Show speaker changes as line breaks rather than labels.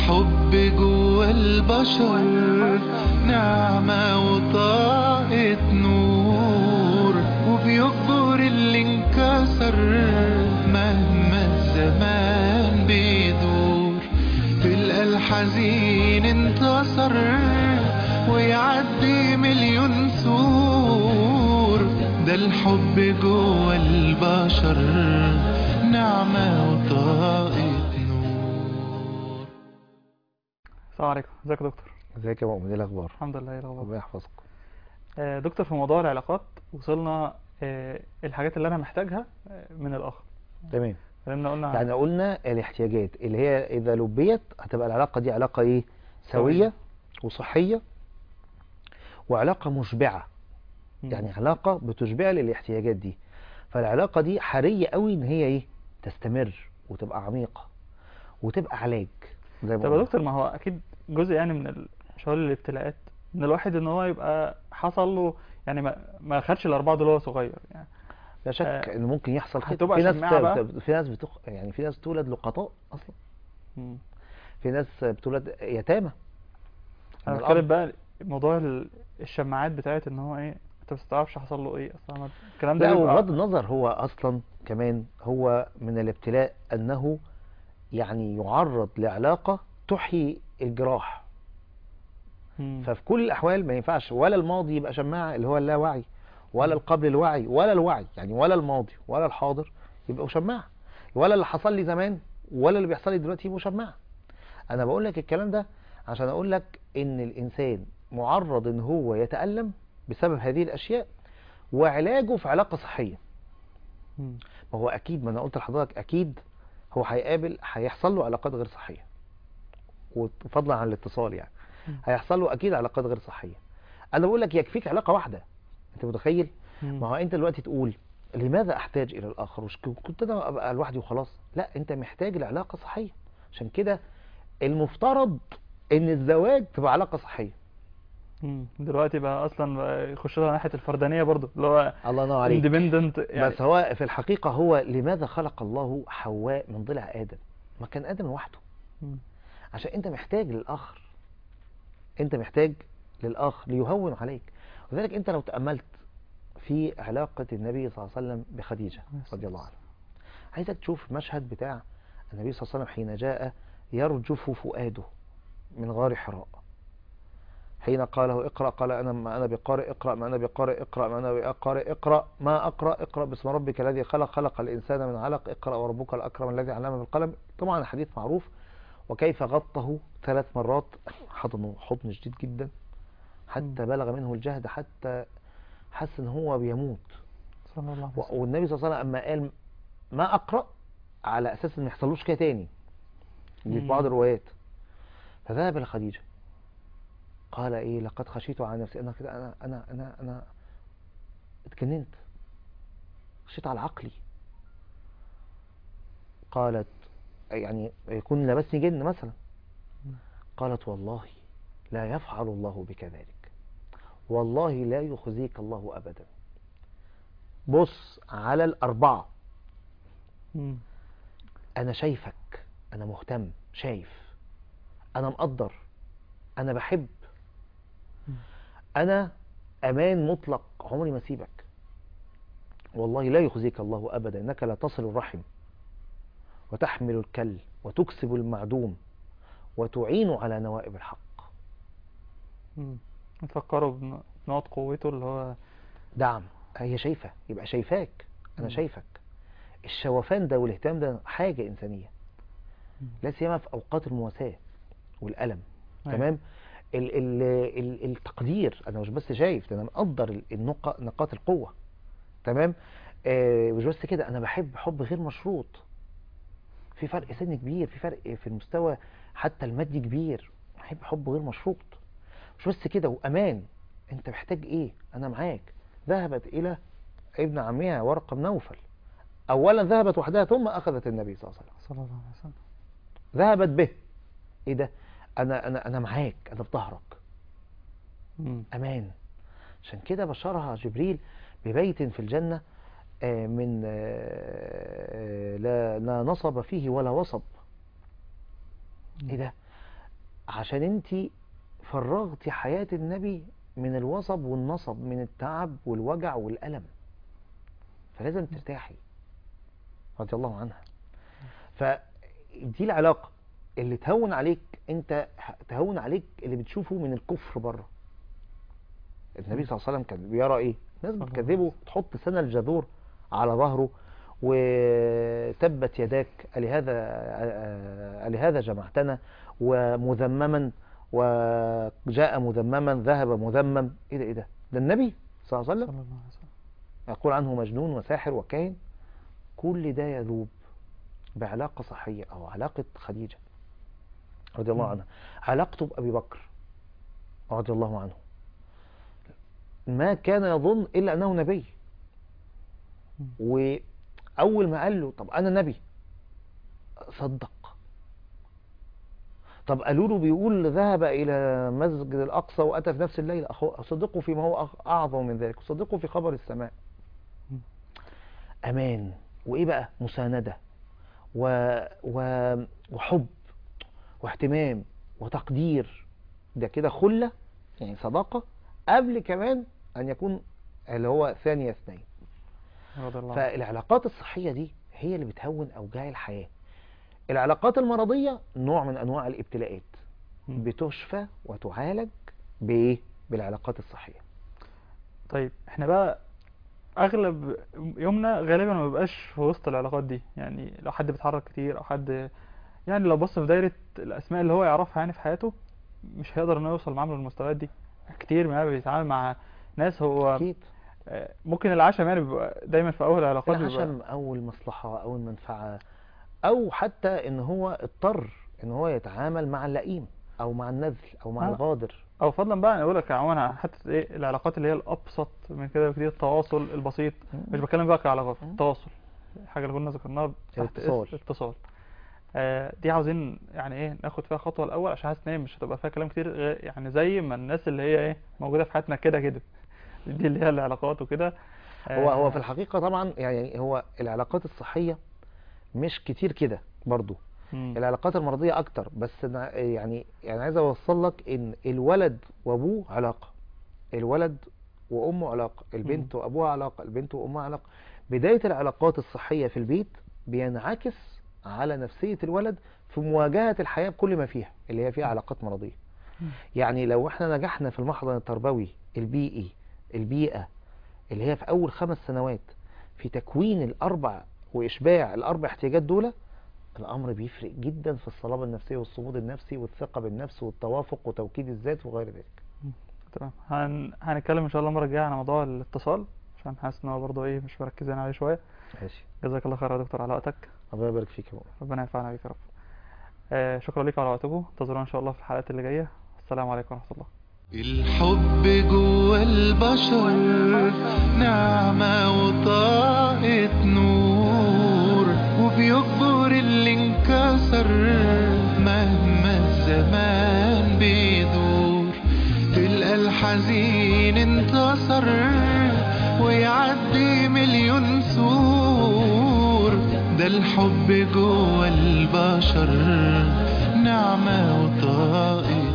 الحب جوا البشر نعمة وطاقة نور، وبيكبر اللي انكسر مهما الزمان بيدور. تلقى الحزين انتصر ويعدي مليون سور. ده الحب جوا البشر نعمة وطاقة نور.
السلام عليكم، ازيك يا دكتور؟
ازيك يا مؤمن؟ ايه الاخبار؟
الحمد لله. ايه الاخبار؟
ربنا يحفظك.
دكتور، في موضوع العلاقات وصلنا الحاجات اللي انا محتاجها من الاخر.
تمام.
قلنا
يعني قلنا الاحتياجات اللي هي اذا لبيت هتبقى العلاقه دي علاقه ايه؟ سويه وصحيه وعلاقه مشبعه. يعني علاقه بتشبع لي الاحتياجات دي. فالعلاقه دي حريه قوي ان هي ايه؟ تستمر وتبقى عميقه وتبقى علاج زي ما
طب يا
قلنا.
دكتور، ما هو اكيد جزء يعني من شغل الابتلاءات ان الواحد ان هو يبقى حصل له، يعني ما خدش الاربعه دول وهو صغير يعني.
لا شك ان ممكن يحصل كده.
هتبقى
في ناس
شماعة بقى.
في ناس يعني في ناس تولد لقطاء اصلا.
مم.
في ناس بتولد يتامى.
انا
من
بتكلم
الاب.
بقى موضوع الشماعات بتاعت ان هو ايه، انت مش تعرفش حصل له ايه اصلا. الكلام ده
لا،
بيبقى
وبغض النظر هو اصلا كمان هو من الابتلاء انه يعني يعرض لعلاقة تحيي الجراح. ففي كل الاحوال ما ينفعش ولا الماضي يبقى شماعة اللي هو اللاوعي، ولا القبل الوعي، ولا الوعي يعني، ولا الماضي ولا الحاضر يبقوا شماعة، ولا اللي حصل لي زمان ولا اللي بيحصل لي دلوقتي يبقوا شماعة. انا بقول لك الكلام ده عشان اقول لك ان الانسان معرض ان هو يتألم بسبب هذه الاشياء، وعلاجه في علاقة صحية. ما هو اكيد، ما انا قلت لحضرتك اكيد هو هيحصل له علاقات غير صحية، وفضلا عن الاتصال يعني هيحصل له اكيد علاقات غير صحية. انا بقول لك يكفيك علاقة واحدة. انت متخيل؟ ما هو انت دلوقتي تقول لماذا احتاج الى الاخر؟ مش كنت انا ابقى لوحدي وخلاص؟ لا، انت محتاج لعلاقة صحية. عشان كده المفترض ان الزواج تبقى علاقة صحية.
دلوقتي بقى اصلا بقى يخش لها ناحيه الفردانيه برضو، اللي هو
الله ينور عليك.
اندبندنت يعني.
بس هو في الحقيقة هو لماذا خلق الله حواء من ضلع آدم؟ ما كان آدم لوحده. عشان انت محتاج للآخر. انت محتاج للآخر ليهون عليك. وذلك انت لو تأملت في علاقة النبي صلى الله عليه وسلم بخديجة رضي الله عنها، عايزك تشوف مشهد بتاع النبي صلى الله عليه وسلم حين جاء يرجف فؤاده من غار حراء، حين قال له اقرأ، قال أنا ما أنا بقارئ، اقرأ ما أنا بقارئ، اقرأ ما أنا بقارئ، اقرأ ما أقرأ، اقرأ باسم ربك الذي خلق، خلق الإنسان من علق، اقرأ وربك الأكرم الذي علم بالقلم. طبعا الحديث معروف. وكيف غطه 3 مرات، حضنه حضن شديد جدا حتى بلغ منه الجهد، حتى حس ان هو بيموت.
صلى الله عليه وسلم.
والنبي صلى الله عليه وسلم اما قال ما أقرأ على أساس ان ما يحصلوش كده تاني، دي في بعض الروايات، فذهب لخديجة قال ايه لقد خشيت على نفسي، انا كده انا اتجننت، خشيت على عقلي. قالت يعني يكون لبسني جن مثلا. قالت والله لا يفعل الله بك ذلك، والله لا يخزيك الله ابدا. بص على ال4، انا شايفك، انا مهتم، شايف، انا مقدر، انا بحب، انا امان مطلق، عمري ما سيبك، والله لا يخزيك الله ابدا، انك لا تصل الرحم وتحمل الكل وتكسب المعدوم وتعين على نوائب الحق.
نفكروا بنقط قوته اللي هو
دعم. هي شايفة، يبقى شايفاك، انا شايفك. الشوفان ده والاهتمام ده حاجة انسانية، لا سيما في اوقات المواساة والألم. تمام. التقدير، انا مش بس شايف ده، انا مقدر نقاط القوة. تمام. مش بس كده، انا بحب حب غير مشروط. في فرق سن كبير، في فرق في المستوى حتى المادي كبير، بحب حب غير مشروط. مش بس كده، وامان، انت محتاج ايه انا معاك. ذهبت الى ابن عمها ورقة بن نوفل، اولا ذهبت وحدها ثم اخذت النبي صلى الله عليه وسلم. ذهبت به، ايه ده، انا معاك، انا في ظهرك، امان. عشان كده بشرها جبريل ببيت في الجنة من لا نصب فيه ولا وصب. ايه ده، عشان انت فرغتي حياة النبي من الوصب والنصب، من التعب والوجع والألم، فلازم ترتاحي رضي الله عنها. فدي العلاقة اللي تهون عليك، انت تهون عليك اللي بتشوفه من الكفر بره. النبي صلى الله عليه وسلم كان بيرى ايه؟ ناس بتكذبه، تحط سنة الجذور على ظهره وتبت يداك لهذا جمعتنا، ومذمما، وجاء مذمما ذهب مذمم. ايه ده النبي صلى الله عليه وسلم يقول عنه مجنون وساحر وكاهن. كل ده يذوب بعلاقة صحية، او علاقة خديجة رضي الله عنها، علاقته بأبي بكر رضي الله عنه، ما كان يظن إلا أنه نبي. وأول ما قال له طب أنا نبي، صدق. طب قالوا له بيقول ذهب إلى مسجد الأقصى وأتى في نفس الليلة، صدقوا فيما هو أعظم من ذلك، صدقوا في خبر السماء. أمان، وإيه بقى؟ مساندة وحب واهتمام وتقدير. ده كده خلة، يعني صداقة قبل كمان أن يكون اللي هو ثانية اثنين. فالعلاقات الصحية دي هي اللي بتهون أوجاع الحياة. العلاقات المرضية نوع من أنواع الابتلاءات، بتشفى وتعالج بإيه؟ بالعلاقات الصحية.
طيب احنا بقى اغلب يومنا غالبا ما بيبقاش في وسط العلاقات دي، يعني لو حد بيتحرك كتير او حد يعني لو بص في دايرة الاسماء اللي هو يعرفها يعني في حياته، مش هيقدر انه يوصل معاه للمستويات دي. كتير ما بيتعامل مع ناس هو
أكيد.
ممكن العشم يعني بيبقى دايما في اول العلاقات،
العشم او المصلحة او المنفعة، او حتى ان هو اضطر ان هو يتعامل مع اللئيم او مع النذل او مع الغادر،
او فضلا بقى انا اقول لك عموما حتى ايه العلاقات اللي هي الابسط من كده بكتير، التواصل البسيط. مش بتكلم بقى كعلاقات، التواصل، الحاجه اللي كنا ذكرناها تحت الاتصال. دي عاوزين يعني ايه ناخد فيها خطوه الاول، عشان حاسس ان هي مش هتبقى فيها كلام كتير، يعني زي ما الناس اللي هي ايه موجوده في حياتنا كده دي اللي هي العلاقات وكده.
هو في الحقيقه طبعا يعني هو العلاقات الصحيه مش كتير كده برضو. العلاقات المرضيه اكتر، بس يعني عايز اوصل لك ان الولد وابوه علاقه، الولد وامه علاقه، البنت وابوها علاقه، البنت وامها علاقه. بدايه العلاقات الصحيه في البيت بينعكس على نفسية الولد في مواجهة الحياة بكل ما فيها، اللي هي فيها علاقات مرضية. يعني لو احنا نجحنا في المحضن التربوي البيئي، البيئة اللي هي في أول 5 سنوات في تكوين وإشباع الأربع احتياجات دول، الأمر بيفرق جدا في الصلابة النفسية والصمود النفسي والثقة بالنفس والتوافق وتوكيد الذات وغير ذلك.
تمام. هنتكلم إن شاء الله المرة الجاية عن موضوع الاتصال، عشان حاسس إن هو برضه إيه مش مركزين عليه شوية.
ماشي.
جزاك الله خير يا دكتور على وقتك.
ربنا يبارك فيك يا
ربنا ينفعنا بيك يا رب. شكرا لكم على وقتكم، انتظرونا ان شاء الله في الحلقات اللي جايه. السلام عليكم ورحمه الله.
الحب جوه البشر نعمة وطاقة نور، وبيكبر اللي انكسر مهما الزمان بيدور. تلقى الحزين انتصر ويعدي مليون سور. ده الحب جوه البشر نعمة وطاقة